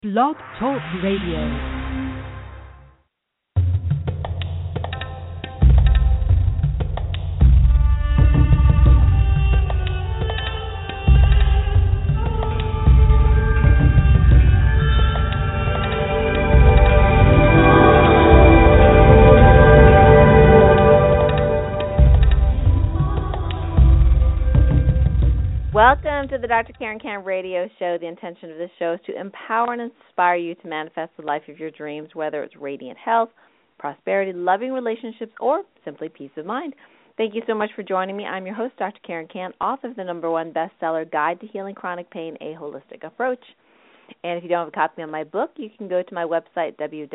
Blog Talk Radio. Welcome to the Dr. Karen Kan radio show. The intention of this show is to empower and inspire you to manifest the life of your dreams, whether it's radiant health, prosperity, loving relationships, or simply peace of mind. Thank you so much for joining me. I'm your host, Dr. Karen Kan, author of the #1 bestseller, Guide to Healing Chronic Pain, A Holistic Approach. And if you don't have a copy of my book, you can go to my website,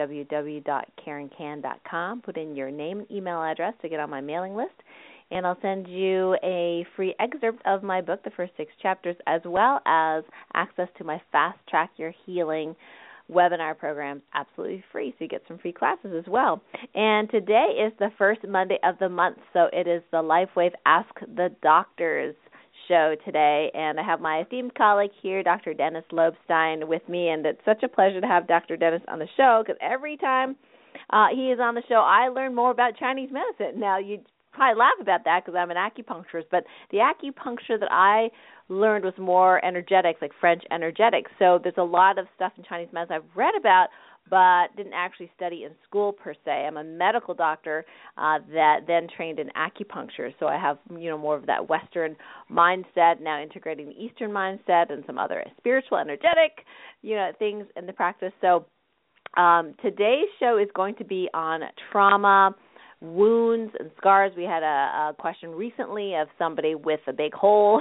www.karenkan.com, put in your name and email address to get on my mailing list, and I'll send you a free excerpt of my book, the first 6 chapters, as well as access to my Fast Track Your Healing webinar program, absolutely free, so you get some free classes as well. And today is the first Monday of the month, so it is the LifeWave Ask the Doctors show today, and I have my esteemed colleague here, Dr. Dennis Lobstein, with me, and it's such a pleasure to have Dr. Dennis on the show, because every time he is on the show, I learn more about Chinese medicine. Now, you probably laugh about that because I'm an acupuncturist, but the acupuncture that I learned was more energetics, like French energetics. So there's a lot of stuff in Chinese medicine I've read about, but didn't actually study in school per se. I'm a medical doctor that then trained in acupuncture, so I have more of that Western mindset, now integrating the Eastern mindset and some other spiritual, energetic things in the practice. So today's show is going to be on trauma, wounds and scars. We had a question recently of somebody with a big hole.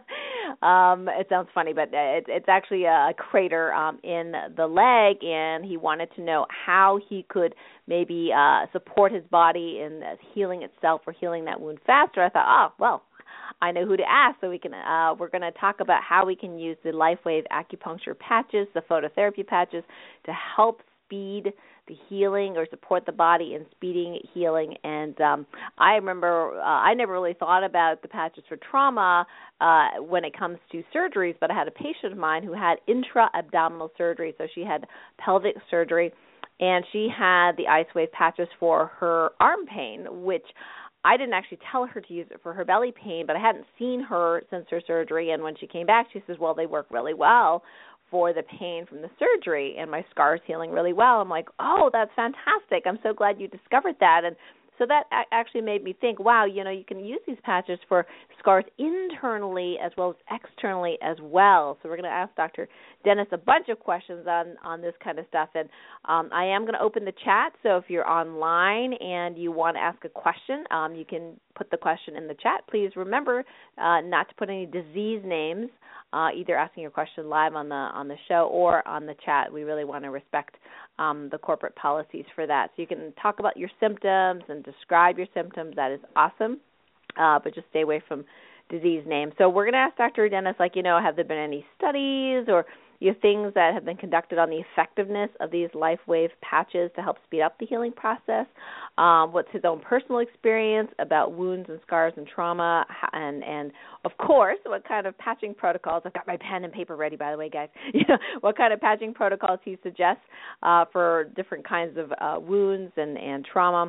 It sounds funny, but it's actually a crater in the leg, and he wanted to know how he could maybe support his body in healing itself or healing that wound faster. I thought, I know who to ask, so we're going to talk about how we can use the LifeWave acupuncture patches, the phototherapy patches, to help speed the healing or support the body in speeding healing. And I remember I never really thought about the patches for trauma when it comes to surgeries, but I had a patient of mine who had intra-abdominal surgery, so she had pelvic surgery, and she had the IceWave patches for her arm pain, which I didn't actually tell her to use it for her belly pain, but I hadn't seen her since her surgery, and when she came back, she says, well, they work really well for the pain from the surgery, and my scar's healing really well. I'm like, oh, that's fantastic. I'm so glad you discovered that. And so that actually made me think, wow, you can use these patches for scars internally as well as externally as well. So we're going to ask Dr. Dennis a bunch of questions on this kind of stuff. And I am going to open the chat, so if you're online and you want to ask a question, you can put the question in the chat. Please remember not to put any disease names, either asking your question live on the show or on the chat. We really want to respect the corporate policies for that. So you can talk about your symptoms and describe your symptoms. That is awesome, but just stay away from disease names. So we're going to ask Dr. Dennis, have there been any studies or things that have been conducted on the effectiveness of these LifeWave patches to help speed up the healing process? What's his own personal experience about wounds and scars and trauma? And of course, what kind of patching protocols? I've got my pen and paper ready, by the way, guys. What kind of patching protocols he suggests for different kinds of wounds and trauma,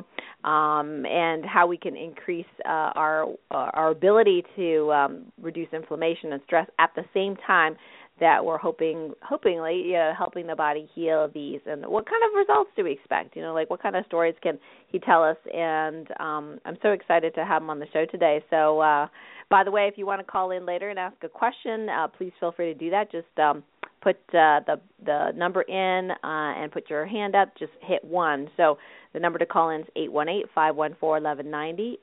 and how we can increase our ability to reduce inflammation and stress at the same time that we're hopingly helping the body heal these. And what kind of results do we expect? What kind of stories can he tell us? And I'm so excited to have him on the show today. So, by the way, if you want to call in later and ask a question, please feel free to do that. Just put the number in and put your hand up. Just hit 1. So the number to call in is 818-514-1190,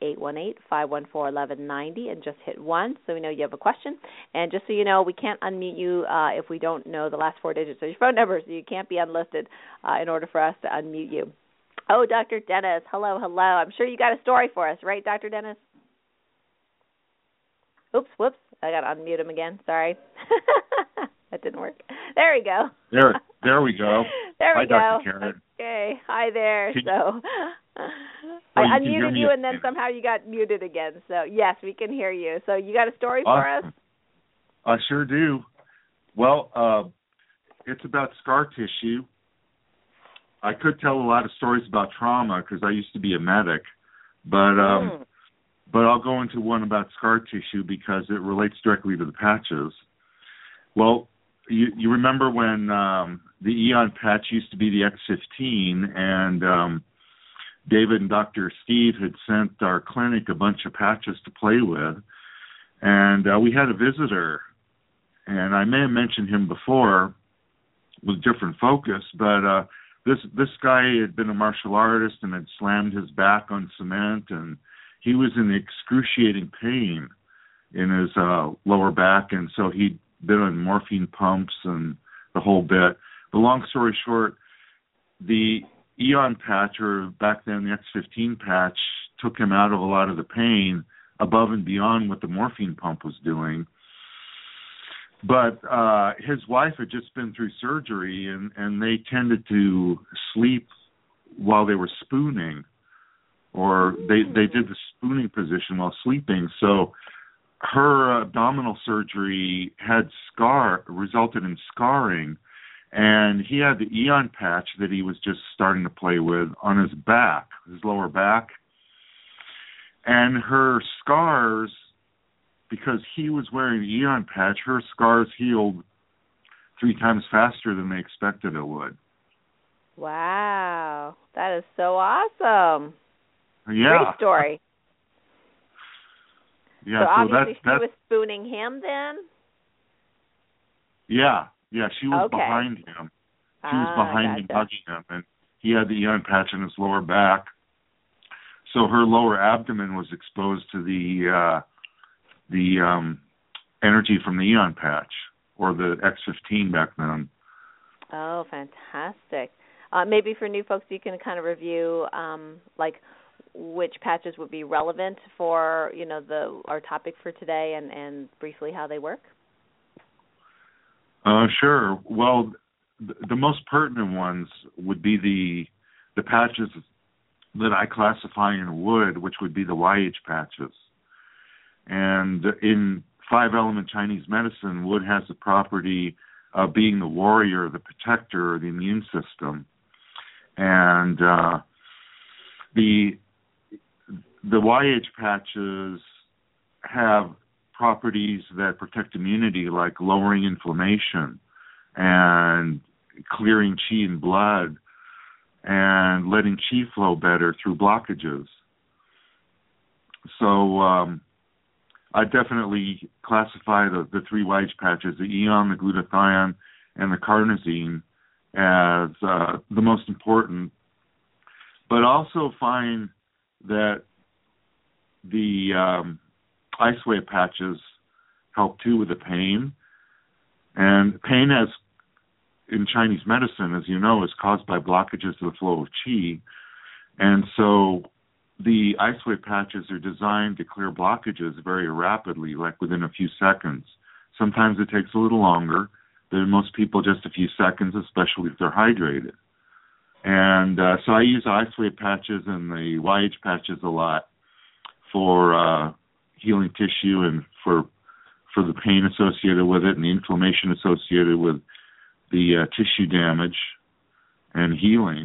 818-514-1190, and just hit 1 so we know you have a question. And just so you know, we can't unmute you if we don't know the last 4 digits of your phone number, so you can't be unlisted in order for us to unmute you. Oh, Dr. Dennis, hello. I'm sure you got a story for us, right, Dr. Dennis? Oops, whoops, I got to unmute him again. Sorry. That didn't work. There we go. There we go. There we go. Hi, Dr. Karen. Okay. Hi there. I unmuted you, and then somehow you got muted again. So, yes, we can hear you. So you got a story for us? I sure do. Well, it's about scar tissue. I could tell a lot of stories about trauma because I used to be a medic, but I'll go into one about scar tissue because it relates directly to the patches. Well, you remember when the Eon patch used to be the X15, and David and Dr. Steve had sent our clinic a bunch of patches to play with, and we had a visitor, and I may have mentioned him before with different focus, but this guy had been a martial artist and had slammed his back on cement, and he was in excruciating pain in his lower back, and so he'd been on morphine pumps and the whole bit. The long story short, the Eon patch, or back then the X15 patch, took him out of a lot of the pain above and beyond what the morphine pump was doing. But his wife had just been through surgery, and they tended to sleep while they were spooning, or they did the spooning position while sleeping. So her abdominal surgery resulted in scarring, and he had the Eon patch that he was just starting to play with on his back, his lower back. And her scars, because he was wearing the Eon patch, her scars healed 3 times faster than they expected it would. Wow. That is so awesome. Yeah. Great story. Yeah, so obviously that's, she was spooning him then? Yeah, she was okay. behind him. She was behind him, hugging him, and he had the Eon patch in his lower back. So her lower abdomen was exposed to the energy from the Eon patch, or the X15 back then. Oh, fantastic. Maybe for new folks, you can kind of review like which patches would be relevant for, our topic for today, and briefly how they work. Sure. Well, the most pertinent ones would be the patches that I classify in wood, which would be the YH patches. And in 5-element Chinese medicine, wood has the property of being the warrior, the protector, the immune system. And the YH patches have properties that protect immunity, like lowering inflammation and clearing qi in blood and letting qi flow better through blockages. So I definitely classify the 3 YH patches, the Eon, the glutathione, and the carnosine, as the most important. But also find that the ice wave patches help too with the pain. And pain in Chinese medicine, as you know, is caused by blockages to the flow of qi. And so the ice wave patches are designed to clear blockages very rapidly, like within a few seconds. Sometimes it takes a little longer, but in most people just a few seconds, especially if they're hydrated. And so I use ice wave patches and the YH patches a lot for healing tissue and for the pain associated with it and the inflammation associated with the tissue damage and healing.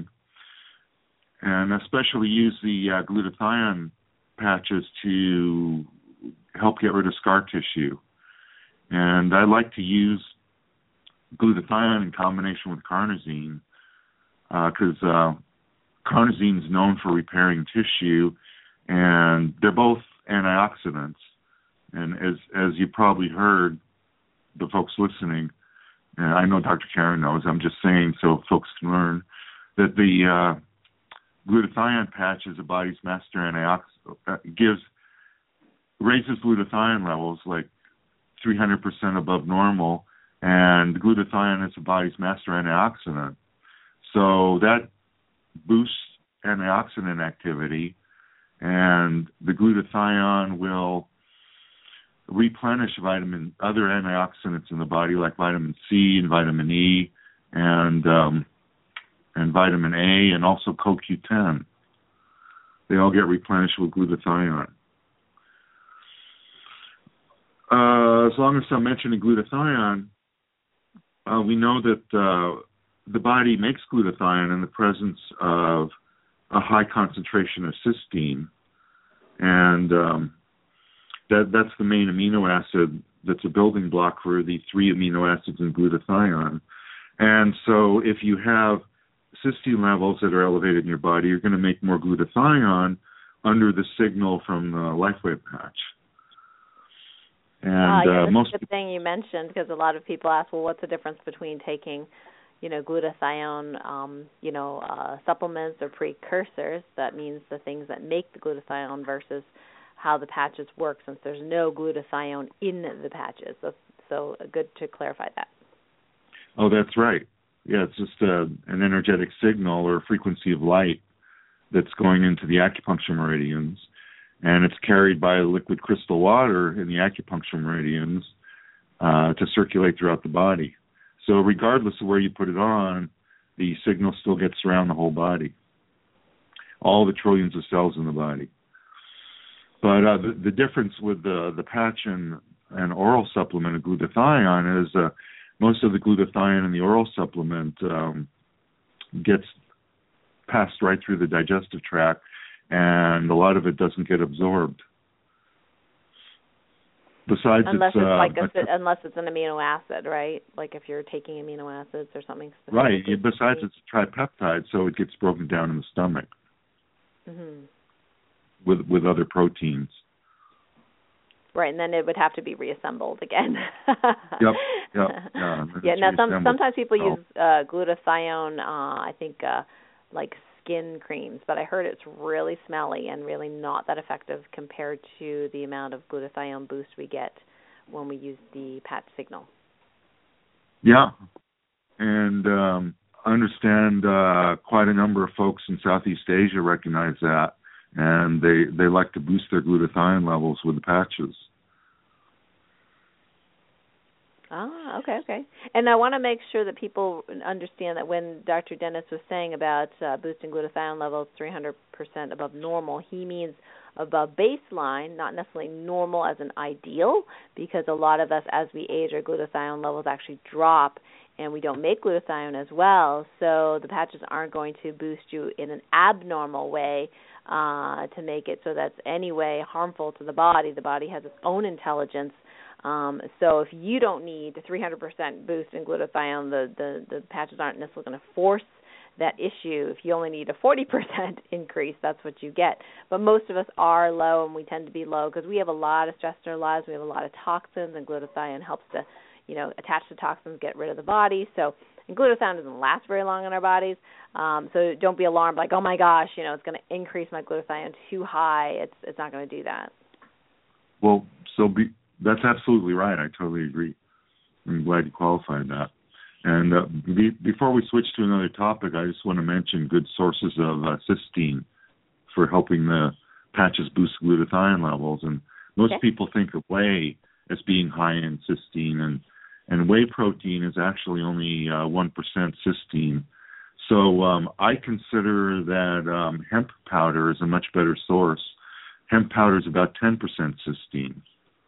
And especially use the glutathione patches to help get rid of scar tissue. And I like to use glutathione in combination with carnosine because carnosine is known for repairing tissue, and they're both antioxidants. And as you probably heard, the folks listening, and I know Dr. Karen knows, I'm just saying so folks can learn, that the glutathione patch is the body's master antioxidant, raises glutathione levels like 300% above normal, and glutathione is the body's master antioxidant. So that boosts antioxidant activity, and the glutathione will replenish other antioxidants in the body, like vitamin C and vitamin E and vitamin A, and also CoQ10. They all get replenished with glutathione. As long as I'm mentioning glutathione, we know that the body makes glutathione in the presence of a high concentration of cysteine, and that's the main amino acid that's a building block for the 3 amino acids in glutathione. And so if you have cysteine levels that are elevated in your body, you're going to make more glutathione under the signal from the LifeWave patch. And that's a good thing you mentioned, because a lot of people ask, well, what's the difference between taking, glutathione, supplements or precursors? That means the things that make the glutathione versus how the patches work, since there's no glutathione in the patches. So good to clarify that. Oh, that's right. Yeah, it's just an energetic signal or frequency of light that's going into the acupuncture meridians, and it's carried by liquid crystal water in the acupuncture meridians to circulate throughout the body. So regardless of where you put it on, the signal still gets around the whole body, all the trillions of cells in the body. But the difference with the patch and oral supplement of glutathione is most of the glutathione in the oral supplement gets passed right through the digestive tract, and a lot of it doesn't get absorbed. Besides, unless it's an amino acid, right? Like if you're taking amino acids or something specific. Right. Besides, it's a tripeptide, so it gets broken down in the stomach with other proteins. Right, and then it would have to be reassembled again. Yep. Yeah. Now sometimes people use glutathione. I think like skin creams, but I heard it's really smelly and really not that effective compared to the amount of glutathione boost we get when we use the patch signal. Yeah, and I understand quite a number of folks in Southeast Asia recognize that, and they like to boost their glutathione levels with the patches. Okay. And I want to make sure that people understand that when Dr. Dennis was saying about boosting glutathione levels 300% above normal, he means above baseline, not necessarily normal as an ideal, because a lot of us, as we age, our glutathione levels actually drop, and we don't make glutathione as well, so the patches aren't going to boost you in an abnormal way to make it so that's anyway harmful to the body. The body has its own intelligence. So if you don't need a 300% boost in glutathione, the patches aren't necessarily going to force that issue. If you only need a 40% increase, that's what you get. But most of us are low, and we tend to be low because we have a lot of stress in our lives. We have a lot of toxins, and glutathione helps to, attach the toxins, get rid of the body. So, and glutathione doesn't last very long in our bodies. So don't be alarmed like, oh my gosh, it's going to increase my glutathione too high. It's not going to do that. Well, that's absolutely right. I totally agree. I'm glad you qualified that. And before we switch to another topic, I just want to mention good sources of cysteine for helping the patches boost glutathione levels. And most people think of whey as being high in cysteine, and whey protein is actually only 1% cysteine. So I consider that hemp powder is a much better source. Hemp powder is about 10% cysteine.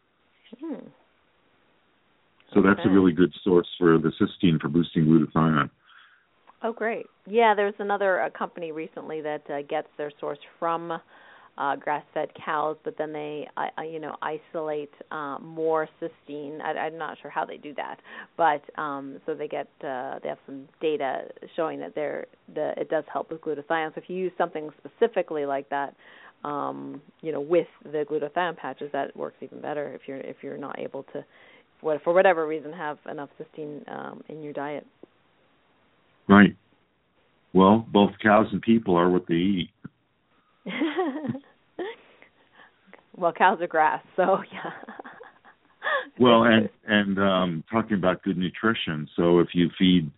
So that's a really good source for the cysteine for boosting glutathione. Oh, great. Yeah, there's another company recently that gets their source from grass-fed cows, but then they, isolate more cysteine. I'm not sure how they do that, but so they have some data showing that it does help with glutathione. So if you use something specifically like that, with the glutathione patches, that works even better if you're not able to, for whatever reason, have enough cysteine in your diet. Right. Well, both cows and people are what they eat. Well, cows are grass, so yeah. Well, and talking about good nutrition, so if you feed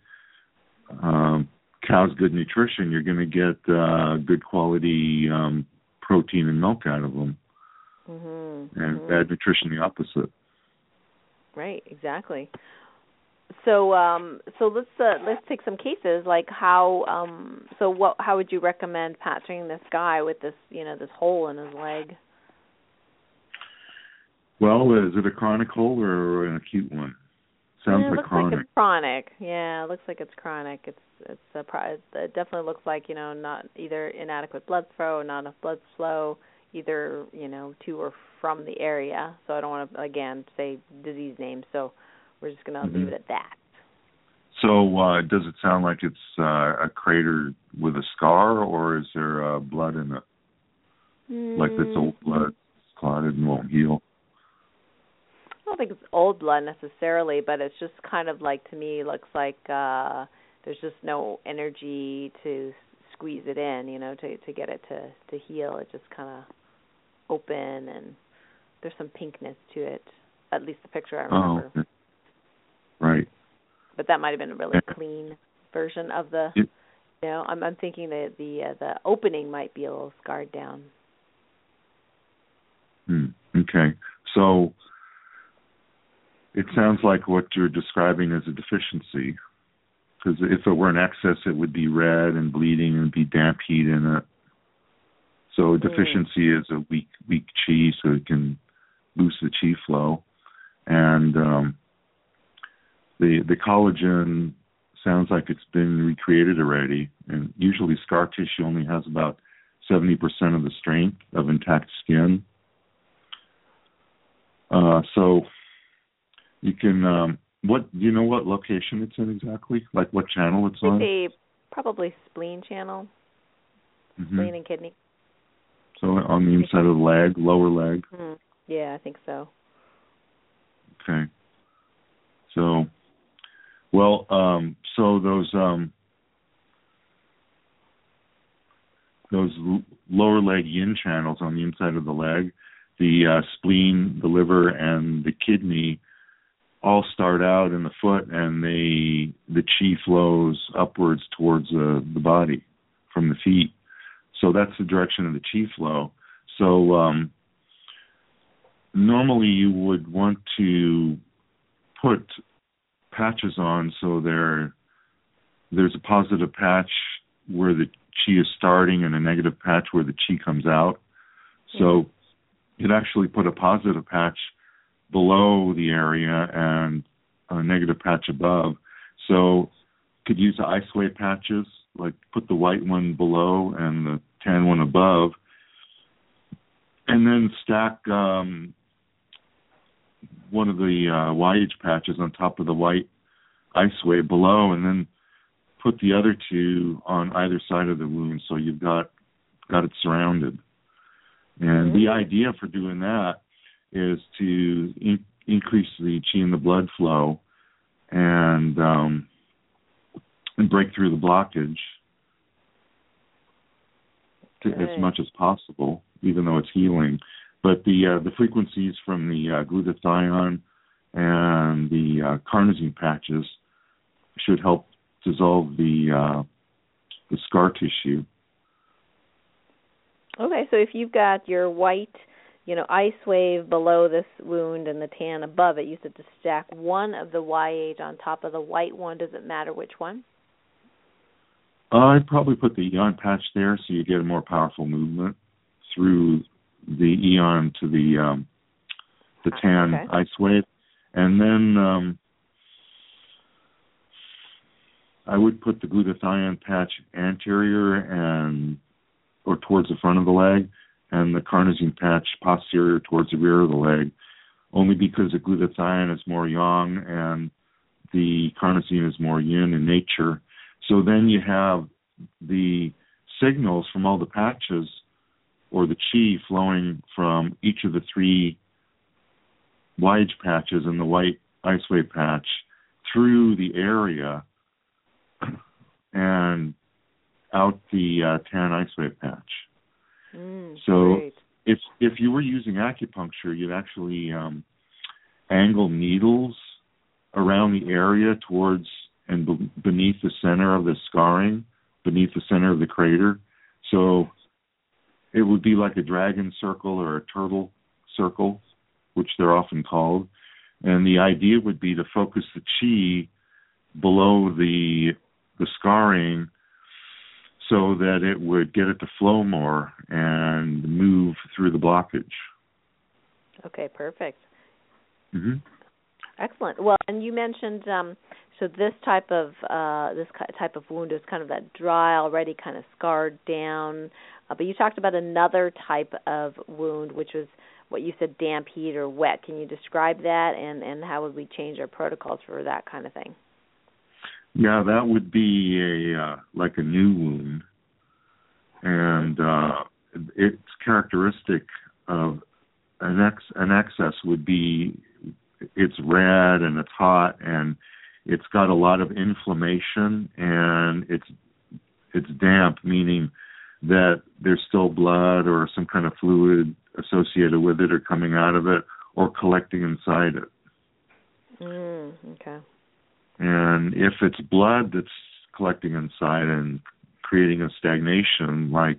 cows good nutrition, you're going to get good quality protein and milk out of them, and bad nutrition the opposite. Right, exactly. So let's take some cases like how would you recommend patching this guy with this this hole in his leg? Well, is it a chronic hole or an acute one? Sounds it like looks chronic. like it's chronic. Yeah, it looks like it's chronic. It definitely looks like, not either inadequate blood flow or not enough blood flow, either, to or from the area. So I don't want to, again, say disease names, so we're just going to leave it at that. So does it sound like it's a crater with a scar, or is there blood in it? Like this old blood clotted and won't heal? I don't think it's old blood necessarily, but it's just kind of like, to me, looks like there's just no energy to squeeze it in, to get it to heal. It just kind of open, and there's some pinkness to it, at least the picture I remember. Oh, okay. Right. But that might have been a really clean version of the, I'm thinking that the opening might be a little scarred down. Okay. So it sounds like what you're describing is a deficiency, because if it were an excess, it would be red and bleeding and be damp heat in it. So a deficiency is a weak chi, so it can boost the chi flow. And the collagen sounds like it's been recreated already. And usually scar tissue only has about 70% of the strength of intact skin. So you can, do you know what location it's in exactly? Like what channel it's on? Probably spleen channel, spleen and kidney. So on the inside of the leg, lower leg? Yeah, I think so. Okay. So, well, so those lower leg yin channels on the inside of the leg, the spleen, the liver, and the kidney all start out in the foot, and the chi flows upwards towards the body from the feet. So that's the direction of the chi flow. So normally you would want to put patches on so there's a positive patch where the chi is starting and a negative patch where the chi comes out. So you'd actually put a positive patch below the area and a negative patch above. So could use the ice wave patches, like put the white one below and the tan one above, and then stack one of the YH patches on top of the white ice wave below, and then put the other two on either side of the wound, so you've got it surrounded. And the idea for doing that is to increase the chi and the blood flow and break through the blockage as much as possible, even though it's healing. But the frequencies from the glutathione and the carnosine patches should help dissolve the scar tissue. Okay, so if you've got your white, ice wave below this wound and the tan above it, you said to stack one of the YH on top of the white one. Does it matter which one? I'd probably put the Eon patch there so you get a more powerful movement through the Eon to the tan ice wave. And then I would put the glutathione patch anterior or towards the front of the leg, and the carnosine patch posterior towards the rear of the leg, only because the glutathione is more yang and the carnosine is more yin in nature. So then you have the signals from all the patches, or the chi flowing from each of the three YH patches and the white ice wave patch through the area and out the tan ice wave patch. So great. if you were using acupuncture, you'd actually angle needles around the area towards and beneath the center of the scarring, beneath the center of the crater. So it would be like a dragon circle or a turtle circle, which they're often called. And the idea would be to focus the chi below the scarring so that it would get it to flow more and move through the blockage. Okay, perfect. Mm-hmm. Excellent. Well, and you mentioned so this type of wound is kind of that dry, already kind of scarred down. But you talked about another type of wound, which was what you said, damp, heat, or wet. Can you describe that, and how would we change our protocols for that kind of thing? Yeah, that would be like a new wound, and its characteristic of an excess would be it's red and it's hot and it's got a lot of inflammation and it's damp, meaning that there's still blood or some kind of fluid associated with it or coming out of it or collecting inside it. Okay. And if it's blood that's collecting inside and creating a stagnation like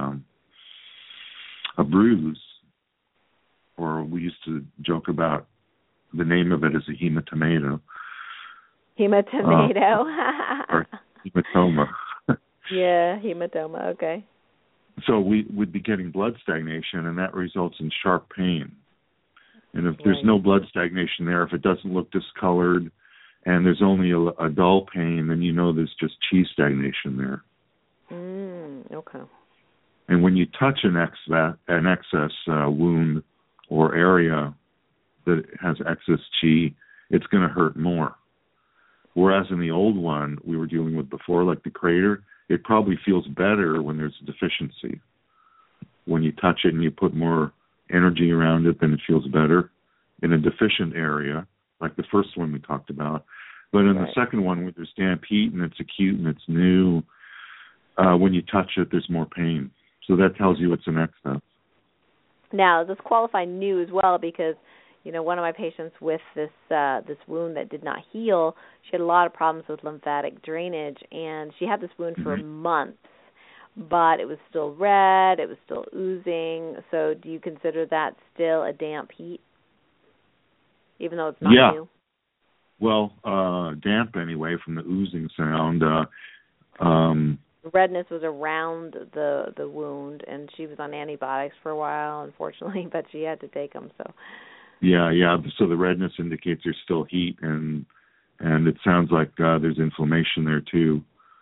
a bruise, or we used to joke about the name of it as a hematomato. Hematomato. Or hematoma. Yeah, hematoma, okay. So we would be getting blood stagnation, and that results in sharp pain. And if there's no blood stagnation there, if it doesn't look discolored, and there's only a dull pain, then you know there's just chi stagnation there. Okay. And when you touch an excess wound or area that has excess chi, it's going to hurt more. Whereas in the old one we were dealing with before, like the crater, it probably feels better when there's a deficiency. When you touch it and you put more energy around it, then it feels better. In a deficient area, like the first one we talked about. But in the second one, where there's damp heat and it's acute and it's new, when you touch it, there's more pain. So that tells you it's an excess. Now, does this qualify new as well? Because, you know, one of my patients with this wound that did not heal, she had a lot of problems with lymphatic drainage, and she had this wound for months, but it was still red, it was still oozing. So do you consider that still a damp heat, even though it's not new? Well, damp anyway from the oozing sound. The redness was around the wound, and she was on antibiotics for a while, unfortunately, but she had to take them. So. Yeah. So the redness indicates there's still heat, and it sounds like there's inflammation there too.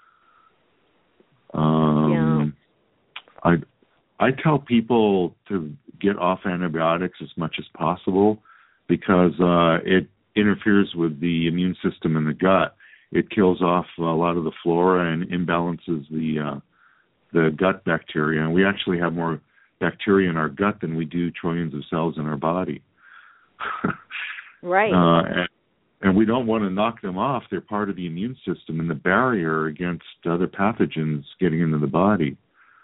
I tell people to get off antibiotics as much as possible because it interferes with the immune system in the gut. It kills off a lot of the flora and imbalances the gut bacteria. And we actually have more bacteria in our gut than we do trillions of cells in our body. Right. And we don't want to knock them off. They're part of the immune system and the barrier against other pathogens getting into the body.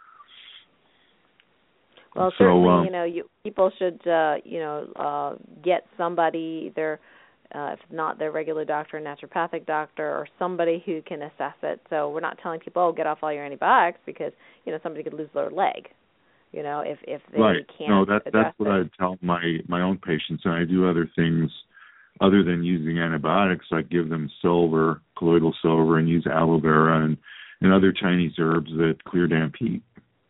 Well, certainly, people should, get somebody, either if not their regular doctor, a naturopathic doctor, or somebody who can assess it. So we're not telling people, get off all your antibiotics, because, somebody could lose their leg, if they can't. No, that's what I tell my own patients, and I do other things other than using antibiotics. I give them silver, colloidal silver, and use aloe vera and other Chinese herbs that clear damp heat.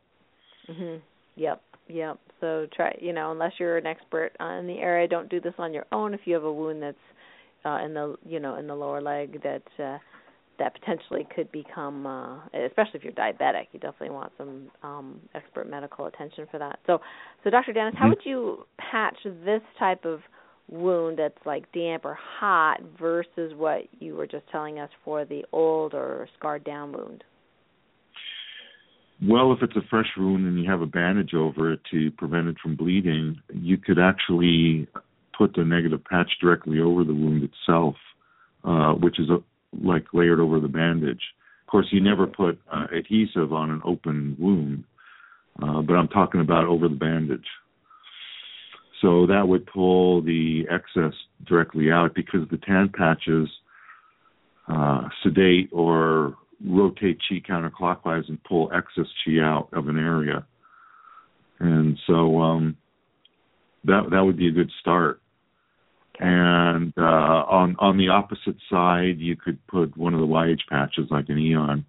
Yep. So try, unless you're an expert in the area, don't do this on your own. If you have a wound that's in the lower leg that potentially could become, especially if you're diabetic, you definitely want some expert medical attention for that. So Dr. Dennis, how would you patch this type of wound that's like damp or hot versus what you were just telling us for the old or scarred down wound? Well, if it's a fresh wound and you have a bandage over it to prevent it from bleeding, you could actually put the negative patch directly over the wound itself, which is like layered over the bandage. Of course, you never put adhesive on an open wound, but I'm talking about over the bandage. So that would pull the excess directly out, because the tan patches sedate or rotate chi counterclockwise and pull excess chi out of an area. And so that would be a good start. And on the opposite side, you could put one of the YH patches like an Eon.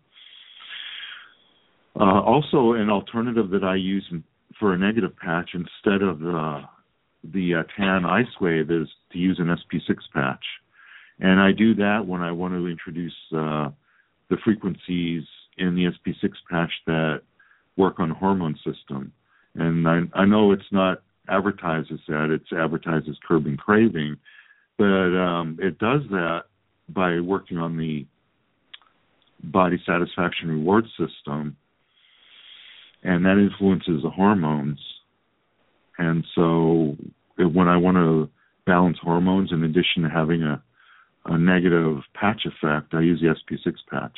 Also, an alternative that I use for a negative patch, instead of the tan ice wave is to use an SP6 patch. And I do that when I want to introduce the frequencies in the SP6 patch that work on the hormone system. And I know it's not advertised as that, it's advertised as curbing craving, but it does that by working on the body satisfaction reward system, and that influences the hormones. And so when I want to balance hormones, in addition to having a negative patch effect, I use the SP6 patch.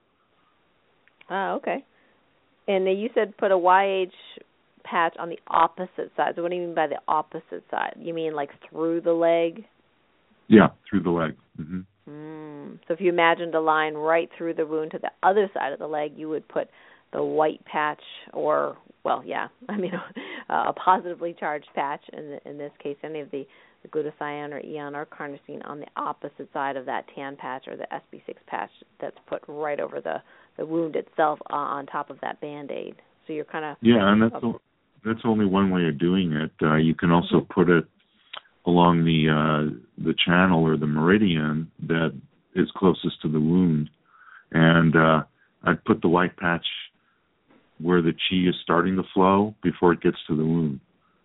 Okay. And you said put a YH patch on the opposite side. So what do you mean by the opposite side? You mean like through the leg? Yeah, through the leg. Mm-hmm. So if you imagined a line right through the wound to the other side of the leg, you would put the white patch, or, well, yeah, I mean, a positively charged patch, in this case, any of the glutathione or eon or carnosine on the opposite side of that tan patch or the SP6 patch that's put right over the wound itself on top of that Band-Aid. So you're kind of... Yeah, and that's only one way of doing it. You can also put it along the channel or the meridian that is closest to the wound. And I'd put the white patch where the chi is starting to flow before it gets to the wound.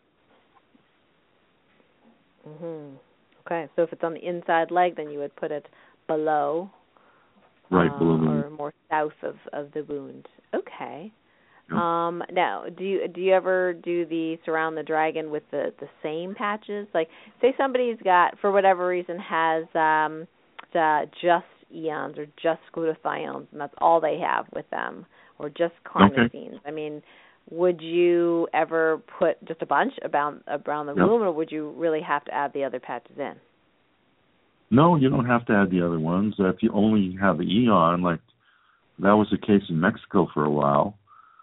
Okay, so if it's on the inside leg, then you would put it below. Right, below the wound. Or more south of the wound. Okay. Now, do you ever do the Surround the Dragon with the same patches? Like, say somebody's got, for whatever reason, has just eons or just glutathiones, and that's all they have with them, or just carnosines. Okay. I mean, would you ever put just a bunch around the wound, or would you really have to add the other patches in? No, you don't have to add the other ones. If you only have the eon, like that was the case in Mexico for a while,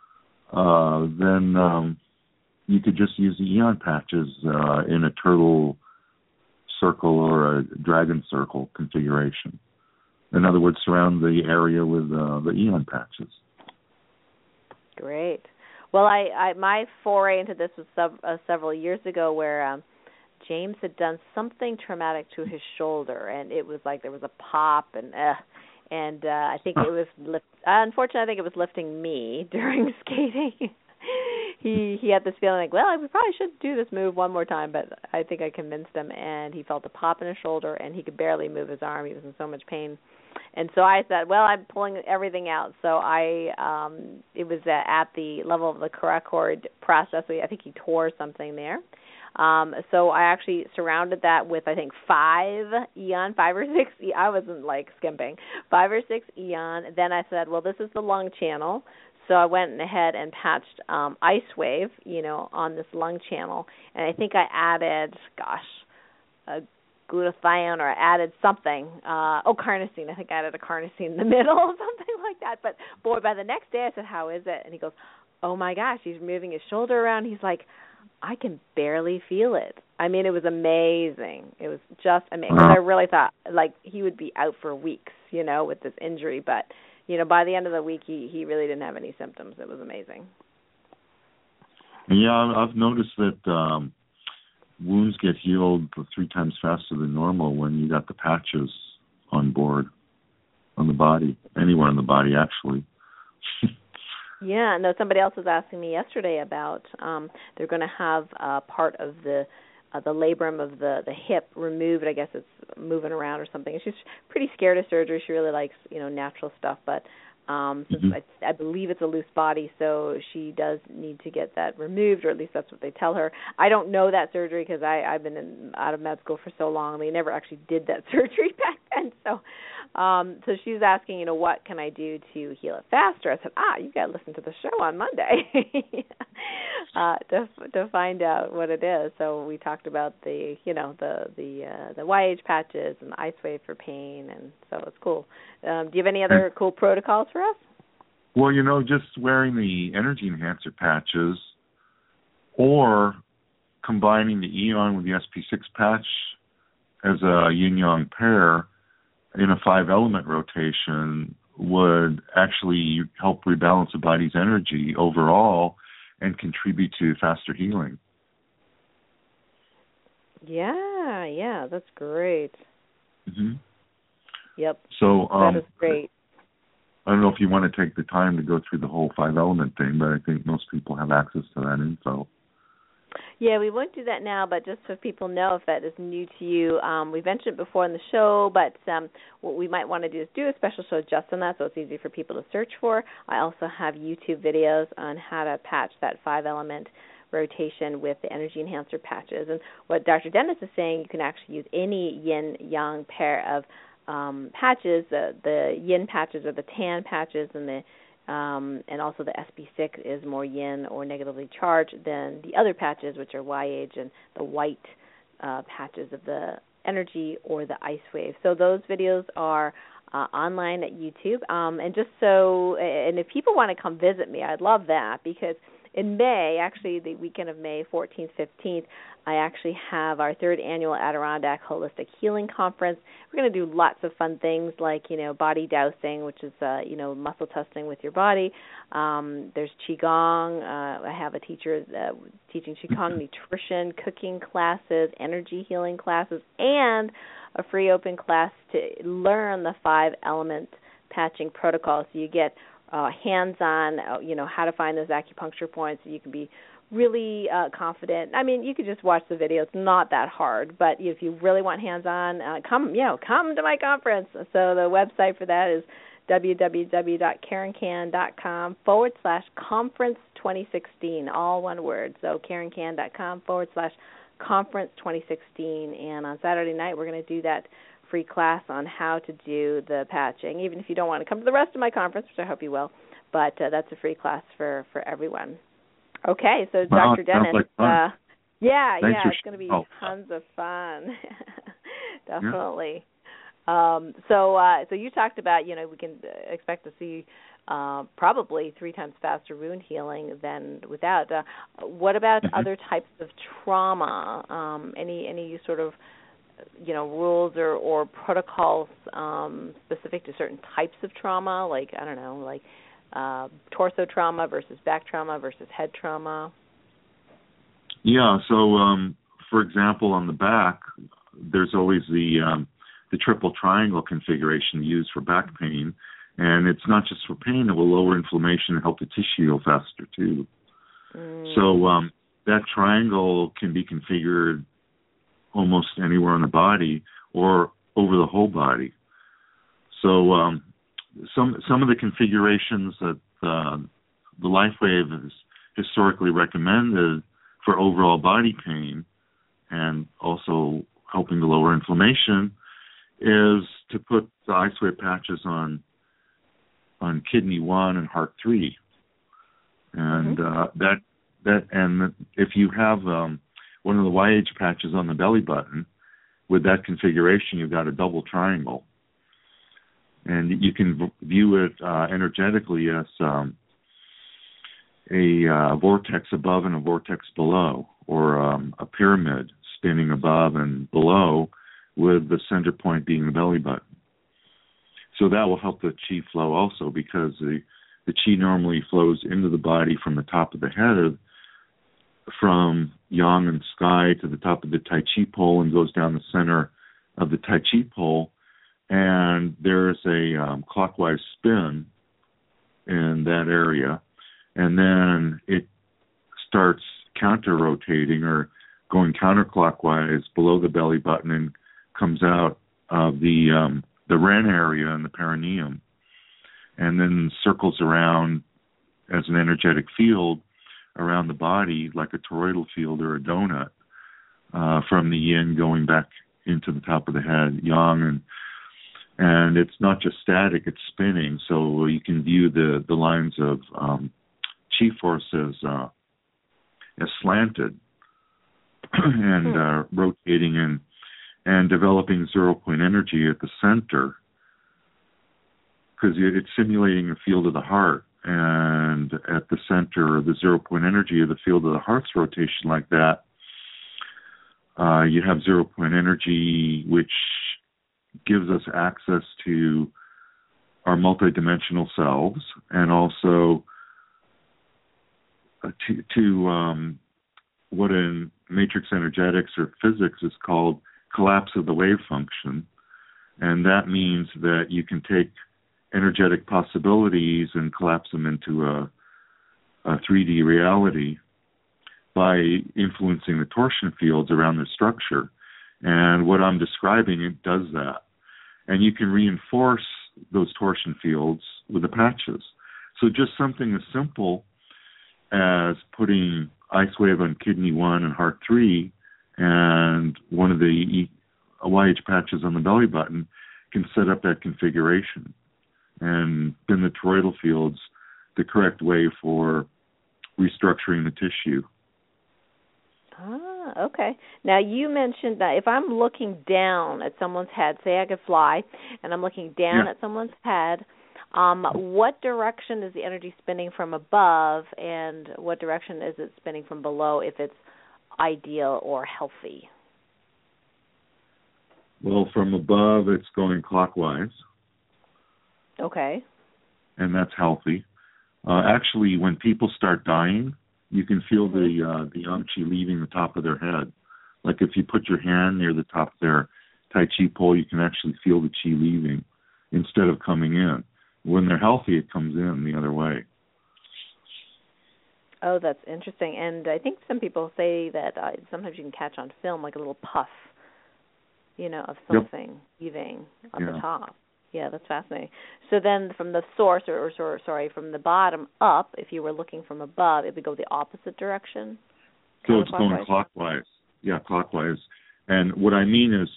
then you could just use the eon patches in a turtle circle or a dragon circle configuration. In other words, surround the area with the eon patches. Great. Well, I my foray into this was several years ago, where James had done something traumatic to his shoulder, and it was like there was a pop, and I think it was unfortunately I think it was lifting me during skating. He had this feeling like, well, we probably should do this move one more time, but I think I convinced him, and he felt a pop in his shoulder, and he could barely move his arm. He was in so much pain. And so I said, well, I'm pulling everything out. So it was at the level of the coracoid process. I think he tore something there. So I actually surrounded that with, I think, 5 or 6. I wasn't like skimping. 5 or 6 eon. Then I said, well, this is the lung channel. So I went ahead and patched Ice Wave, on this lung channel. And I think I added, a glutathione, or I added something. Carnosine. I think I added a carnosine in the middle or something like that. But, boy, by the next day I said, how is it? And he goes, oh, my gosh, he's moving his shoulder around. He's like, I can barely feel it. I mean, it was amazing. It was just amazing. Because I really thought, like, he would be out for weeks, with this injury. But, by the end of the week, he really didn't have any symptoms. It was amazing. Yeah, I've noticed that wounds get healed 3 times faster than normal when you got the patches on board, on the body, anywhere in the body, actually. Yeah, no, somebody else was asking me yesterday about they're going to have part of the labrum of the hip removed. I guess it's moving around or something. And she's pretty scared of surgery. She really likes, natural stuff, but since I believe it's a loose body, so she does need to get that removed, or at least that's what they tell her. I don't know that surgery because I've been out of med school for so long. They never actually did that surgery back then. So she's asking, what can I do to heal it faster? I said, you got to listen to the show on Monday to find out what it is. So we talked about the YH patches and the Ice Wave for pain, and so it's cool. Do you have any other cool protocols for us? Well, just wearing the energy enhancer patches or combining the Eon with the SP6 patch as a yin-yang pair in a 5-element rotation would actually help rebalance the body's energy overall and contribute to faster healing. Yeah, that's great. Mm-hmm. Yep. So that is great. I don't know if you want to take the time to go through the whole 5-element thing, but I think most people have access to that info. Yeah, we won't do that now, but just so people know, if that is new to you, we mentioned it before in the show, but what we might want to do is do a special show just on that, so it's easy for people to search for. I also have YouTube videos on how to patch that 5-element rotation with the energy enhancer patches. And what Dr. Dennis is saying, you can actually use any yin-yang pair of patches. The yin patches are the tan patches, and also the SB6 is more yin or negatively charged than the other patches, which are Y-age and the white patches of the energy or the ice wave. So those videos are online at YouTube. And if people want to come visit me, I'd love that, because in May, actually the weekend of May 14th, 15th, I actually have our 3rd annual Adirondack Holistic Healing Conference. We're going to do lots of fun things like, body dowsing, which is, muscle testing with your body. There's Qigong. I have a teacher teaching Qigong, nutrition, cooking classes, energy healing classes, and a free open class to learn the 5-element patching protocol. So you get hands-on, how to find those acupuncture points, so you can be really confident. I mean, you could just watch the video. It's not that hard, but if you really want hands-on, come to my conference. So the website for that is www.KarenCan.com/conference2016, all one word. So KarenCan.com/conference2016. And on Saturday night, we're going to do that free class on how to do the patching, even if you don't want to come to the rest of my conference, which I hope you will. But that's a free class for everyone. Okay, so Wow, Dr. Dennis, like fun. it's going to be tons of fun. Definitely. Yeah. So you talked about, we can expect to see probably 3 times faster wound healing than without. What about other types of trauma? Any sort of rules or protocols specific to certain types of trauma, like, I don't know, like torso trauma versus back trauma versus head trauma? Yeah, so for example, on the back, there's always the triple triangle configuration used for back pain, and it's not just for pain, it will lower inflammation and help the tissue heal faster too. So that triangle can be configured almost anywhere on the body or over the whole body. So some of the configurations that the LifeWave has historically recommended for overall body pain and also helping to lower inflammation is to put the IceWave patches on kidney 1 and heart 3, and and if you have one of the Y-age patches on the belly button, with that configuration, you've got a double triangle. And you can view it energetically as a vortex above and a vortex below, or a pyramid spinning above and below, with the center point being the belly button. So that will help the chi flow also, because the chi normally flows into the body from the top of the head, from yang and sky to the top of the Tai Chi pole, and goes down the center of the Tai Chi pole. And there's a clockwise spin in that area, and then it starts counter-rotating or going counterclockwise below the belly button and comes out of the Ren area in the perineum, and then circles around as an energetic field around the body, like a toroidal field or a donut, from the yin going back into the top of the head, yang, and it's not just static, it's spinning, so you can view the lines of chi force as slanted and rotating and developing 0-point energy at the center, because it's simulating the field of the heart. And at the center of the 0-point energy of the field of the heart's rotation like that, you have 0-point energy, which gives us access to our multidimensional selves, and also to what in matrix energetics or physics is called collapse of the wave function. And that means that you can take energetic possibilities and collapse them into a 3D reality by influencing the torsion fields around the structure. And what I'm describing, it does that. And you can reinforce those torsion fields with the patches. So just something as simple as putting IceWave on kidney 1 and heart 3 and one of the YH patches on the belly button can set up that configuration and bend the toroidal fields the correct way for restructuring the tissue. Ah, okay. Now, you mentioned that if I'm looking down at someone's head, say I could fly, and I'm looking down at someone's head, what direction is the energy spinning from above, and what direction is it spinning from below if it's ideal or healthy? Well, from above, it's going clockwise. Okay. And that's healthy. Actually, when people start dying, you can feel the yang qi leaving the top of their head. Like if you put your hand near the top of their Tai Chi pole, you can actually feel the qi leaving instead of coming in. When they're healthy, it comes in the other way. Oh, that's interesting. And I think some people say that sometimes you can catch on film like a little puff, of something leaving at the top. Yeah, that's fascinating. So then from the source, from the bottom up, if you were looking from above, it would go the opposite direction? So it's going clockwise. Yeah, clockwise. And what I mean is,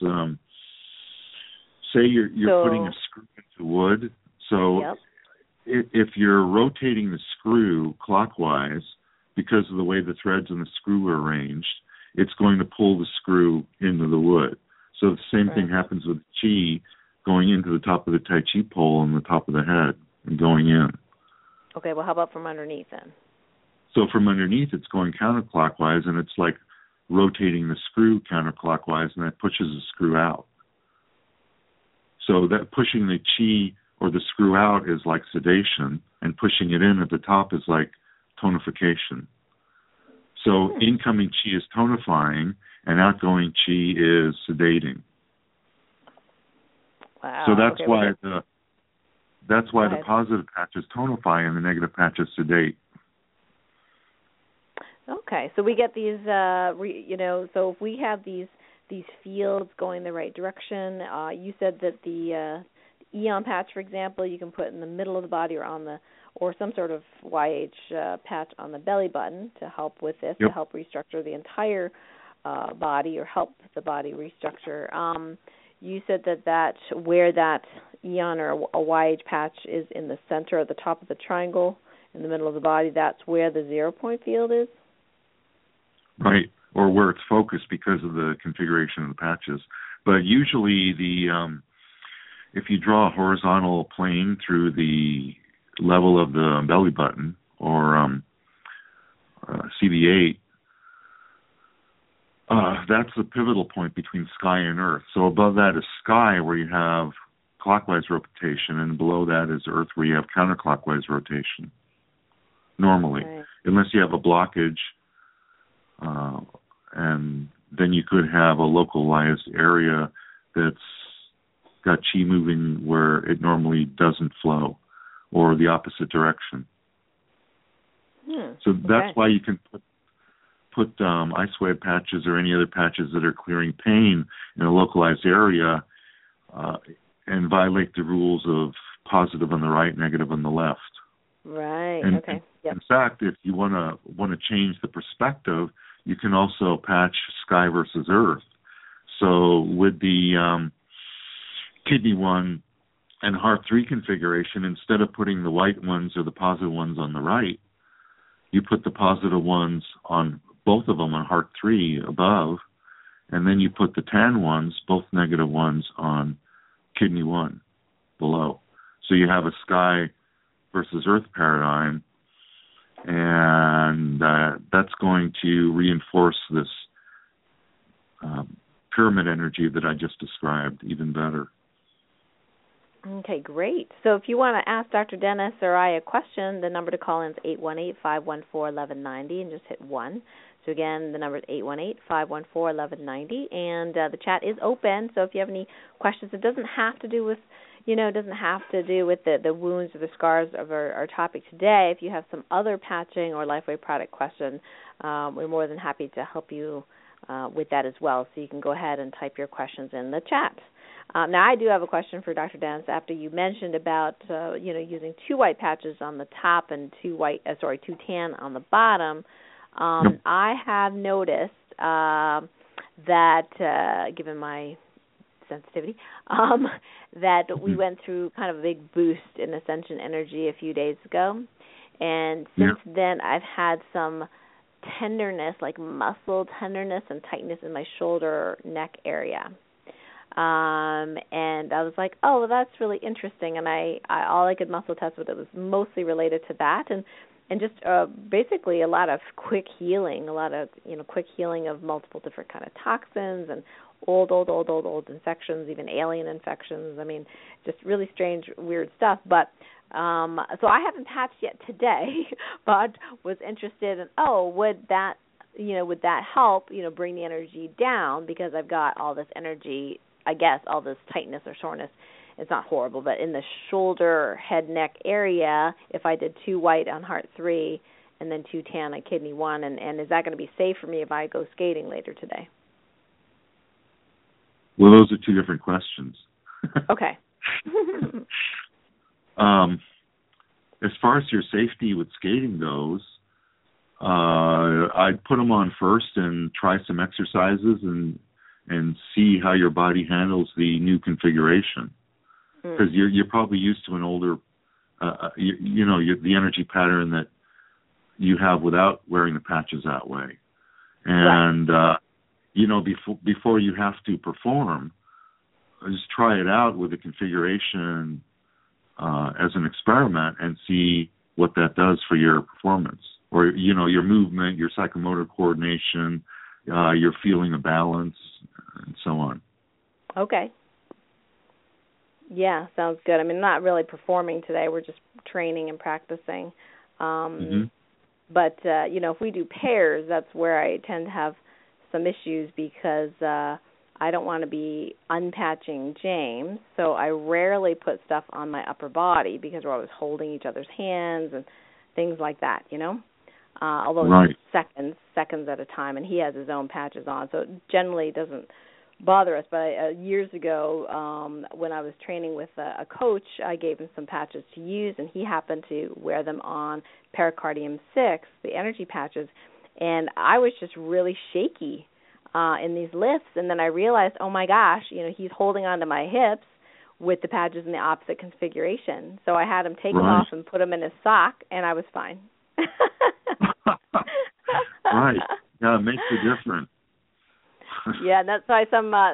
say you're putting a screw into wood. So if you're rotating the screw clockwise, because of the way the threads in the screw are arranged, it's going to pull the screw into the wood. So the same thing happens with qi going into the top of the Tai Chi pole and the top of the head and going in. Okay, well, how about from underneath then? So from underneath, it's going counterclockwise, and it's like rotating the screw counterclockwise, and that pushes the screw out. So that pushing the qi or the screw out is like sedation, and pushing it in at the top is like tonification. So incoming qi is tonifying, and outgoing qi is sedating. Wow. So that's why the positive patches tonify and the negative patches sedate. Okay, so we get these, so if we have these fields going the right direction, you said that the Eon patch, for example, you can put in the middle of the body or some sort of YH patch on the belly button to help with this, to help restructure the entire body or help the body restructure. You said that where that Eon or a YH patch is in the center at the top of the triangle in the middle of the body, that's where the 0-point field is? Right, or where it's focused because of the configuration of the patches. But usually if you draw a horizontal plane through the level of the belly button or CV8, that's the pivotal point between sky and earth. So above that is sky, where you have clockwise rotation, and below that is earth, where you have counterclockwise rotation, normally. Right. Unless you have a blockage, and then you could have a localized area that's got qi moving where it normally doesn't flow, or the opposite direction. So that's why you can put IceWave patches or any other patches that are clearing pain in a localized area and violate the rules of positive on the right, negative on the left. Right. And, okay. In fact, if you want to change the perspective, you can also patch sky versus earth. So with the kidney 1 and heart 3 configuration, instead of putting the white ones or the positive ones on the right, you put the positive ones on both of them on heart 3 above, and then you put the tan ones, both negative ones, on kidney 1 below. So you have a sky versus earth paradigm, and that's going to reinforce this pyramid energy that I just described even better. Okay, great. So if you want to ask Dr. Dennis or I a question, the number to call in is 818-514-1190 and just hit 1. So again, the number is 818-514-1190, and the chat is open. So if you have any questions, it doesn't have to do with, the wounds or the scars of our topic today. If you have some other patching or LifeWave product question, we're more than happy to help you with that as well. So you can go ahead and type your questions in the chat. Now, I do have a question for Dr. Dennis. After you mentioned about, using 2 white patches on the top and 2 tan on the bottom, I have noticed that, given my sensitivity, that we went through kind of a big boost in Ascension energy a few days ago. And since then, I've had some tenderness, like muscle tenderness and tightness in my shoulder, neck area. And I was like, oh, well, that's really interesting. And I all I could muscle test with it was mostly related to that, and just basically a lot of quick healing of multiple different kind of toxins and old infections, even alien infections. I mean, just really strange, weird stuff. But so I haven't patched yet today, but was interested in, would that help, bring the energy down, because I've got all this energy, I guess, all this tightness or soreness. It's not horrible, but in the shoulder, head, neck area, if I did 2 white on Heart 3 and then 2 tan on Kidney 1, and is that going to be safe for me if I go skating later today? Well, those are 2 different questions. Okay. As far as your safety with skating goes, I'd put them on first and try some exercises and see how your body handles the new configuration. Because you're probably used to an older, the energy pattern that you have without wearing the patches that way. And, before you have to perform, just try it out with the configuration as an experiment and see what that does for your performance, or, your movement, your psychomotor coordination, your feeling of balance, and so on. Okay. Yeah, sounds good. I mean, not really performing today. We're just training and practicing. But, if we do pairs, that's where I tend to have some issues, because I don't want to be unpatching James, so I rarely put stuff on my upper body because we're always holding each other's hands and things like that, although it's seconds at a time, and he has his own patches on, so it generally doesn't bother us. But years ago, when I was training with a coach, I gave him some patches to use, and he happened to wear them on Pericardium 6, the energy patches, and I was just really shaky in these lifts. And then I realized, oh my gosh, he's holding onto my hips with the patches in the opposite configuration. So I had him take them off and put them in his sock, and I was fine. Right. Yeah, it makes a difference. Yeah, that's why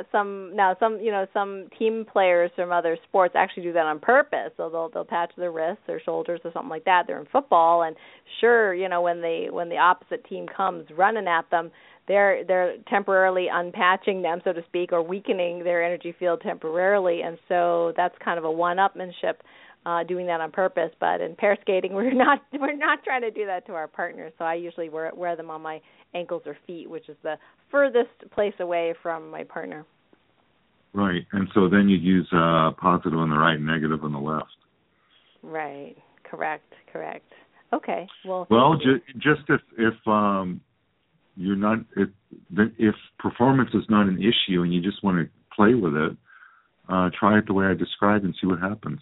some team players from other sports actually do that on purpose. So they'll patch their wrists or shoulders or something like that. They're in football, and sure, when the opposite team comes running at them, they're temporarily unpatching them, so to speak, or weakening their energy field temporarily. And so that's kind of a one-upmanship, doing that on purpose. But in pair skating, we're not trying to do that to our partners. So I usually wear them on my ankles or feet, which is the furthest place away from my partner. Right, and so then you use positive on the right and negative on the left. Right, correct. Okay, well, just if you're not, if performance is not an issue and you just want to play with it, try it the way I described and see what happens.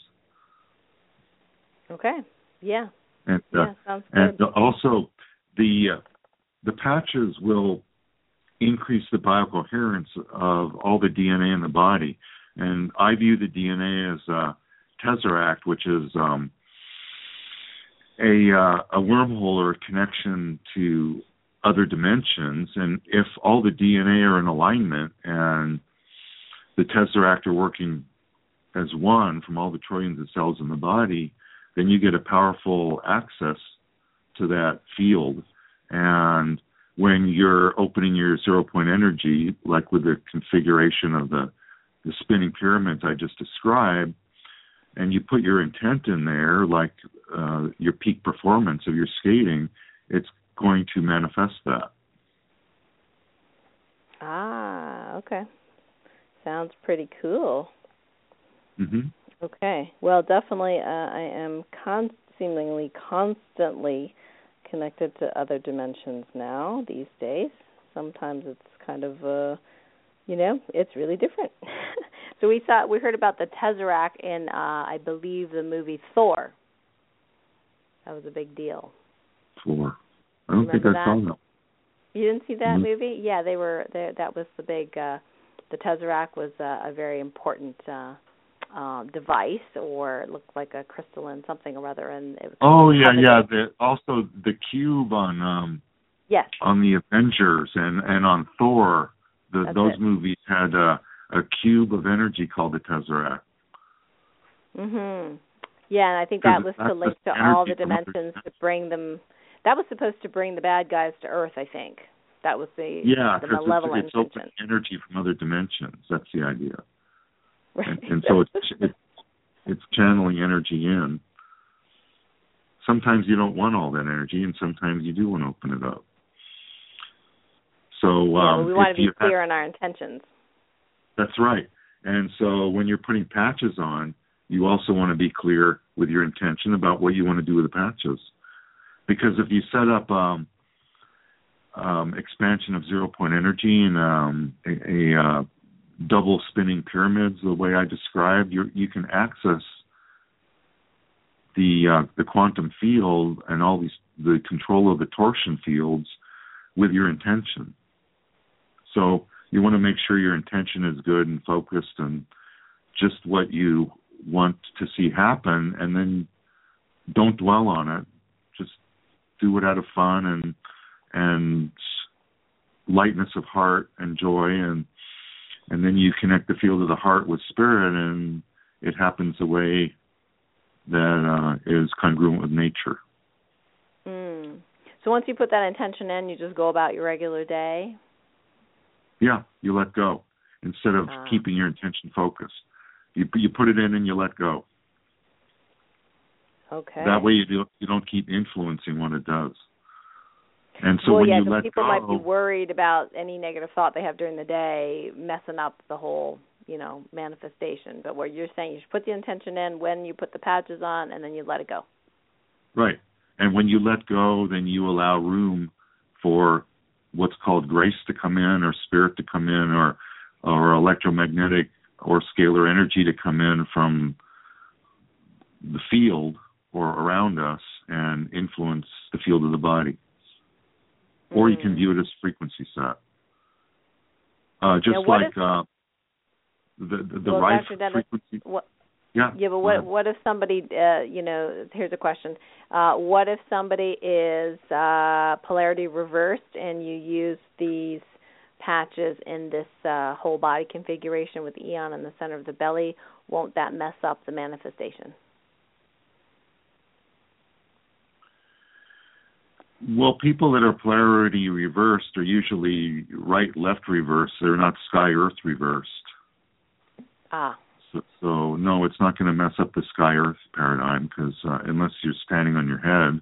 Okay, yeah. And sounds good. And also the patches will increase the biocoherence of all the DNA in the body. And I view the DNA as a tesseract, which is a wormhole or a connection to other dimensions. And if all the DNA are in alignment and the tesseract are working as one from all the trillions of cells in the body, then you get a powerful access to that field. And when you're opening your 0-point energy, like with the configuration of the spinning pyramids I just described, and you put your intent in there, like your peak performance of your skating, it's going to manifest that. Ah, okay. Sounds pretty cool. Mm-hmm. Okay. Well, definitely I am seemingly constantly connected to other dimensions now these days. Sometimes it's kind of, it's really different. So we heard about the Tesseract in, I believe, the movie Thor. That was a big deal. Thor. I don't think I saw that. You didn't see that movie? Yeah, they were there. That was the big. The Tesseract was a very important device, or it looked like a crystalline something or other, and it was Also the cube on yes, on the Avengers and on Thor. Those movies had a cube of energy called the Tesseract. Mhm. Yeah, and I think that was to link to all the dimensions to bring them. That was supposed to bring the bad guys to Earth, I think. That was the malevolent it's open energy from other dimensions. That's the idea. Right. And so it's channeling energy in. Sometimes you don't want all that energy, and sometimes you do want to open it up. So we want to be clear on our intentions. That's right. And so when you're putting patches on, you also want to be clear with your intention about what you want to do with the patches. Because if you set up expansion of zero-point energy and a double spinning pyramids, the way I described, you can access the quantum field and the control of the torsion fields with your intention. So you want to make sure your intention is good and focused and just what you want to see happen, and then don't dwell on it. Just do it out of fun and lightness of heart and joy, and then you connect the field of the heart with spirit, and it happens the way that is congruent with nature. So once you put that intention in, you just go about your regular day? Yeah, you let go instead of keeping your intention focused. You put it in and you let go. Okay. That way you don't keep influencing what it does. And so when you let people go, might be worried about any negative thought they have during the day messing up the whole, manifestation. But what you're saying, you should put the intention in when you put the patches on, and then you let it go. Right. And when you let go, then you allow room for what's called grace to come in, or spirit to come in, or electromagnetic or scalar energy to come in from the field or around us and influence the field of the body. Or you can view it as frequency set. The right frequency. What if somebody, here's a question. What if somebody is polarity reversed and you use these patches in this whole body configuration with the Eon in the center of the belly? Won't that mess up the manifestation? Well, people that are polarity reversed are usually right-left reversed. They're not sky-earth reversed. So no, it's not going to mess up the sky-earth paradigm, because unless you're standing on your head,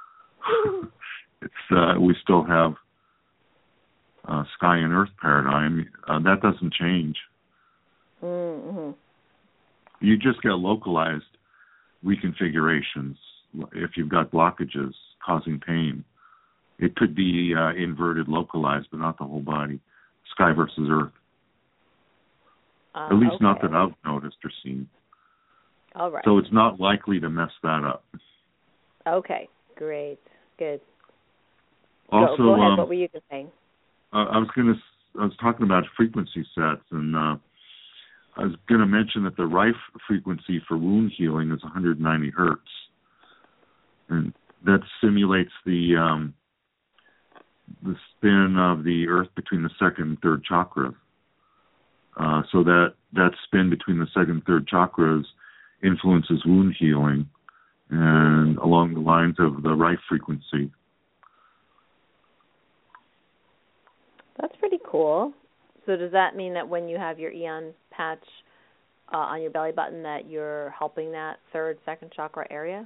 we still have sky and earth paradigm. That doesn't change. Mm-hmm. You just get localized reconfigurations if you've got blockages causing pain. It could be inverted, localized, but not the whole body. Sky versus earth. At least not that I've noticed or seen. All right. So it's not likely to mess that up. Okay, great, good. Also, go ahead. What were you saying? I was talking about frequency sets, and I was going to mention that the Rife frequency for wound healing is 190 hertz, and that simulates the spin of the Earth between the second and third chakras. So that spin between the second and third chakras influences wound healing, and along the lines of the Rife frequency. That's pretty cool. So does that mean that when you have your Eon patch on your belly button that you're helping that third, second chakra area?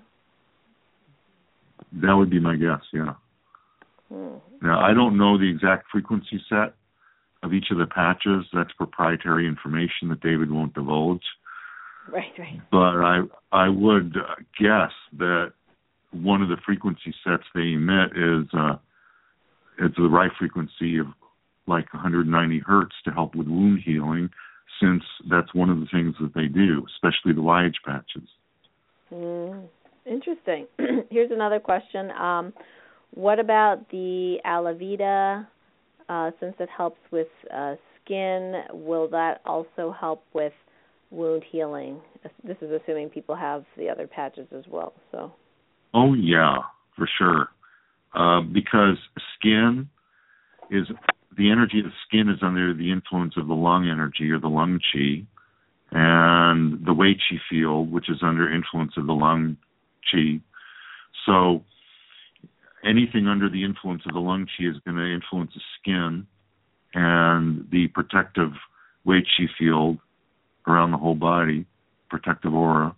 That would be my guess, yeah. Now, I don't know the exact frequency set of each of the patches. That's proprietary information that David won't divulge. Right. But I would guess that one of the frequency sets they emit is the right frequency of like 190 hertz to help with wound healing, since that's one of the things that they do, especially the YH patches. Interesting. Here's another question. What about the Alavida? Since it helps with skin, will that also help with wound healing? This is assuming people have the other patches as well. So. Oh, yeah, for sure. Because skin is, the energy of the skin is under the influence of the lung energy or the lung chi, and the Wei Qi field, which is under influence of the lung chi. So anything under the influence of the lung chi is going to influence the skin and the protective Wei Qi field around the whole body, protective aura.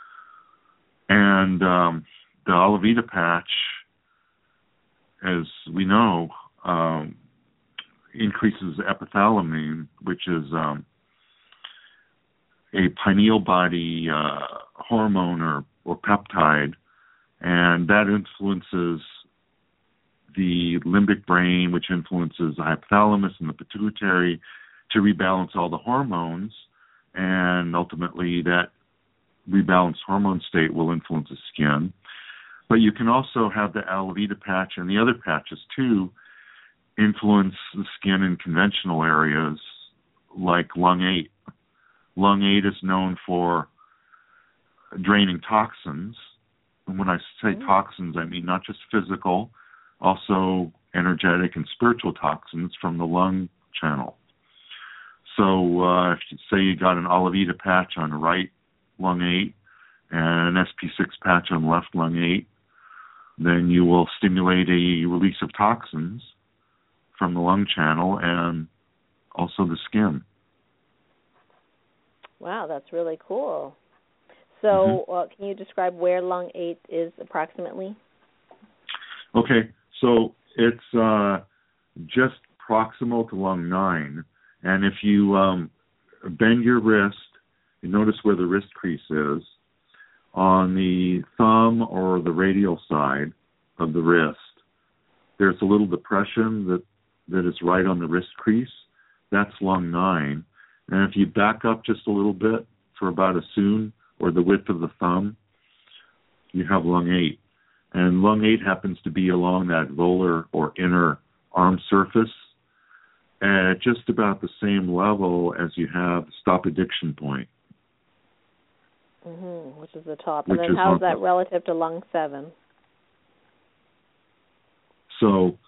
And the Alavida patch, as we know, increases epithalamine, which is a pineal body hormone or peptide, and that influences the limbic brain, which influences the hypothalamus and the pituitary to rebalance all the hormones, and ultimately that rebalanced hormone state will influence the skin. But you can also have the Alavida patch and the other patches too influence the skin in conventional areas like lung 8. Lung 8 is known for draining toxins. And when I say toxins, I mean not just physical, also energetic and spiritual toxins from the lung channel. So if you say you got an Alavida patch on the right lung 8 and an SP6 patch on left lung 8, then you will stimulate a release of toxins from the lung channel and also the skin. Wow, that's really cool. So can you describe where lung 8 is approximately? Okay, so it's just proximal to lung 9. And if you bend your wrist, you notice where the wrist crease is. On the thumb or the radial side of the wrist, there's a little depression that is right on the wrist crease. That's lung 9. And if you back up just a little bit for about a soon or the width of the thumb, you have lung 8. And lung 8 happens to be along that volar or inner arm surface at just about the same level as you have the stop addiction point. Which is the top. And then how is that relative to lung 7? So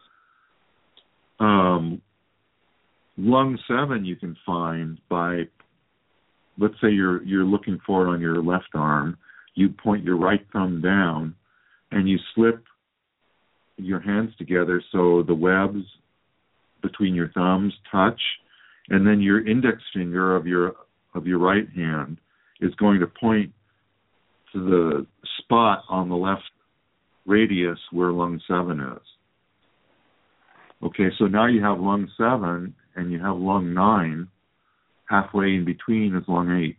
lung 7 you can find by, let's say you're looking for it on your left arm, you point your right thumb down and you slip your hands together so the webs between your thumbs touch, and then your index finger of your right hand is going to point to the spot on the left radius where lung 7 is. Okay, so now you have lung 7 and you have lung 9. Halfway in between is lung 8.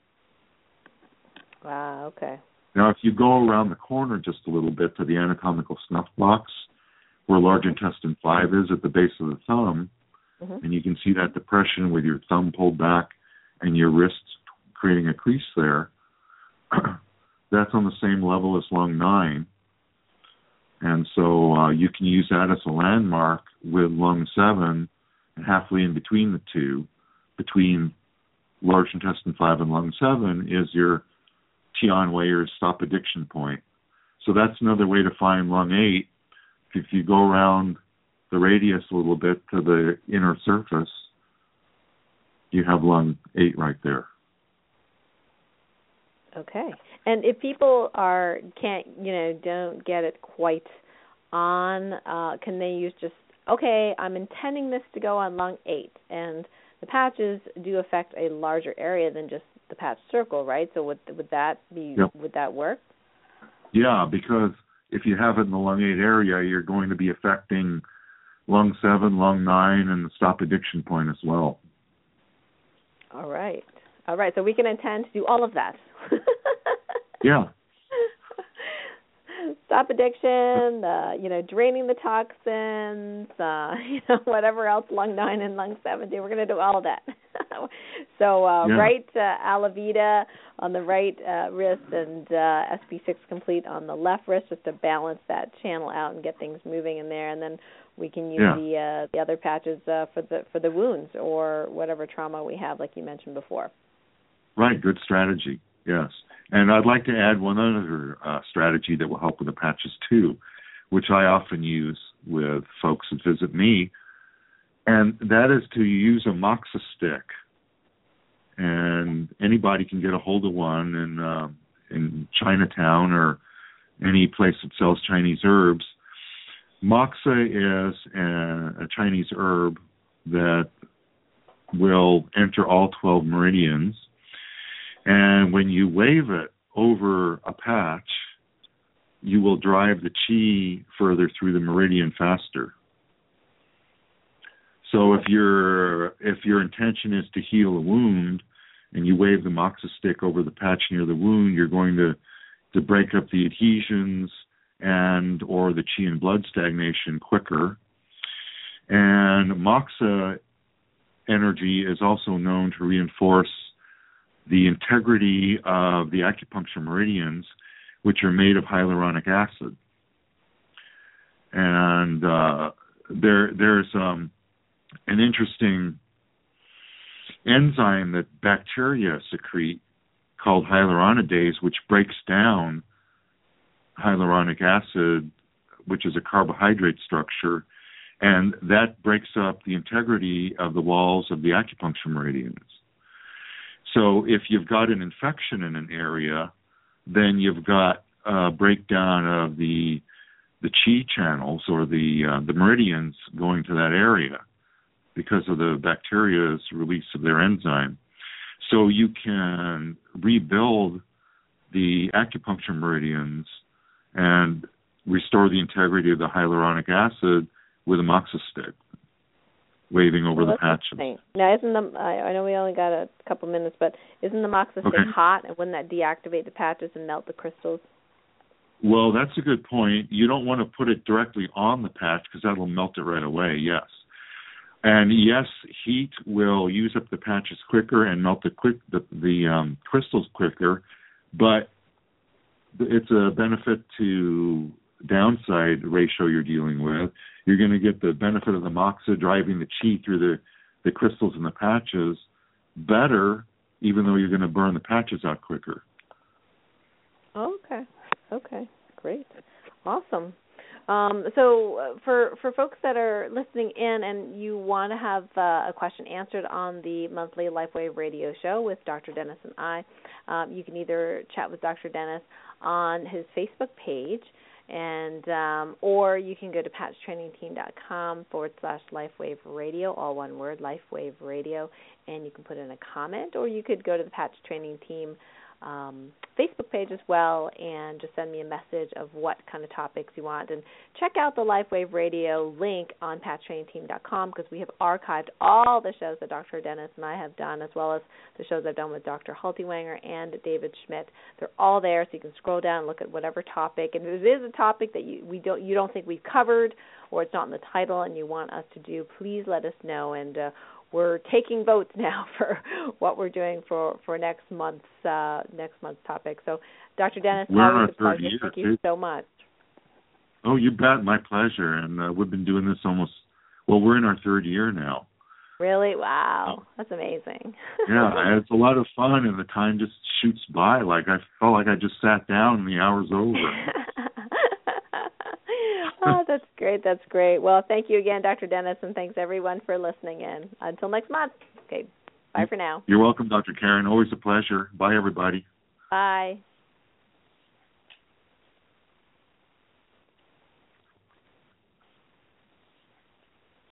Wow, okay. Now, if you go around the corner just a little bit to the anatomical snuff box, where large intestine 5 is at the base of the thumb, and you can see that depression with your thumb pulled back and your wrist creating a crease there, that's on the same level as lung 9. And so you can use that as a landmark with lung 7, and halfway in between the two, between large intestine 5 and lung 7, is your Tianwei or stop addiction point. So that's another way to find lung 8. If you go around the radius a little bit to the inner surface, you have lung 8 right there. Okay. And if people don't get it quite on, can they use just, okay, I'm intending this to go on lung 8, and the patches do affect a larger area than just the patch circle, right? So would that be would that work? Yeah, because if you have it in the lung 8 area, you're going to be affecting lung 7, lung 9, and the stop addiction point as well. All right. So we can intend to do all of that. Yeah. Stop addiction, draining the toxins, whatever else lung 9 and lung 7 do. We're going to do all of that. So right Alavida on the right wrist and SP6 Complete on the left wrist, just to balance that channel out and get things moving in there. And then we can use the other patches for the wounds or whatever trauma we have, like you mentioned before. Right, good strategy, yes. And I'd like to add one other strategy that will help with the patches too, which I often use with folks that visit me, and that is to use a moxa stick. And anybody can get a hold of one in Chinatown or any place that sells Chinese herbs. Moxa is a Chinese herb that will enter all 12 meridians. And when you wave it over a patch, you will drive the chi further through the meridian faster. So if your intention is to heal a wound and you wave the moxa stick over the patch near the wound, you're going to break up the adhesions and or the chi and blood stagnation quicker. And moxa energy is also known to reinforce the integrity of the acupuncture meridians, which are made of hyaluronic acid. And there's an interesting enzyme that bacteria secrete called hyaluronidase, which breaks down hyaluronic acid, which is a carbohydrate structure, and that breaks up the integrity of the walls of the acupuncture meridians. So if you've got an infection in an area, then you've got a breakdown of the chi channels or the meridians going to that area because of the bacteria's release of their enzyme. So you can rebuild the acupuncture meridians and restore the integrity of the hyaluronic acid with a moxa stick, waving over the patches. Now, I know we only got a couple minutes, but isn't the moxa stick hot, and wouldn't that deactivate the patches and melt the crystals? Well, that's a good point. You don't want to put it directly on the patch because that'll melt it right away, yes. And yes, heat will use up the patches quicker and melt the crystals quicker, but it's a benefit to downside ratio you're dealing with. You're going to get the benefit of the moxa driving the chi through the crystals and the patches better, even though you're going to burn the patches out quicker. Okay, great. Awesome. So for folks that are listening in and you want to have a question answered on the monthly LifeWave radio show with Dr. Dennis and I, you can either chat with Dr. Dennis on his Facebook page, and or you can go to patchtrainingteam.com/LifeWave Radio, all one word, LifeWave Radio, and you can put in a comment, or you could go to the Patch Training Team Facebook page as well and just send me a message of what kind of topics you want. And check out the LifeWave Radio link on patchtrainingteam.com because we have archived all the shows that Dr. Dennis and I have done, as well as the shows I've done with Dr. Haltiwanger and David Schmidt. They're all there, so you can scroll down and look at whatever topic. And if it is a topic that you don't think we've covered, or it's not in the title and you want us to do, please let us know. And we're taking votes now for what we're doing for next month's topic. So, Dr. Dennis, always a pleasure. Thank you so much. Oh, you bet. My pleasure. And we've been doing this we're in our third year now. Really? Wow. That's amazing. Yeah, it's a lot of fun, and the time just shoots by. Like I felt like I just sat down and the hour's over. Oh, that's great. That's great. Well, thank you again, Dr. Dennis, and thanks, everyone, for listening in. Until next month. Okay, bye for now. You're welcome, Dr. Karen. Always a pleasure. Bye, everybody. Bye.